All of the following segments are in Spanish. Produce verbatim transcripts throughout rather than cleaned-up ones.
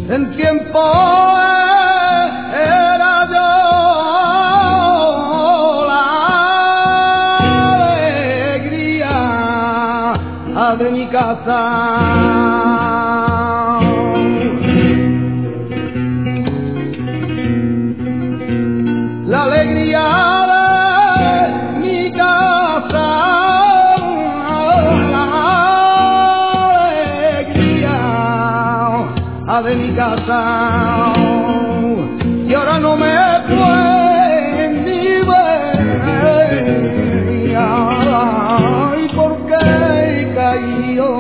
En tiempo era yo la alegría de mi casa. La alegría de mi casa, la alegría de mi casa, y ahora no me pueden ni ver, ay, porque he caído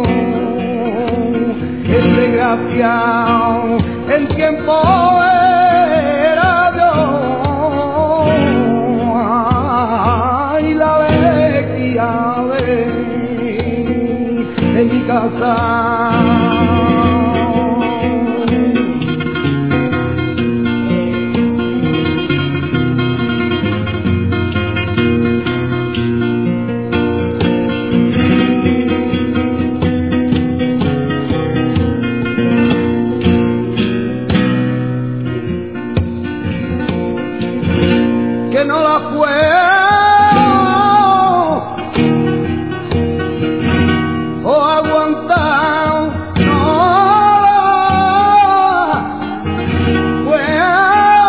el desgraciado. En tiempo era yo, ay, la alegría de, de mi casa. Que no la puedo aguantar, no puedo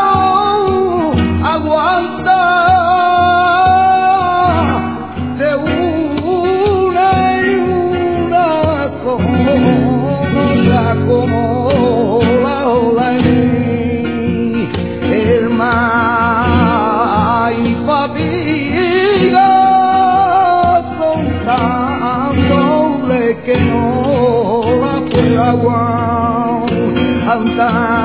aguantar de una y una cosa como la ola en el mar. Y fatiga son tan doble que no la puedo aguantar.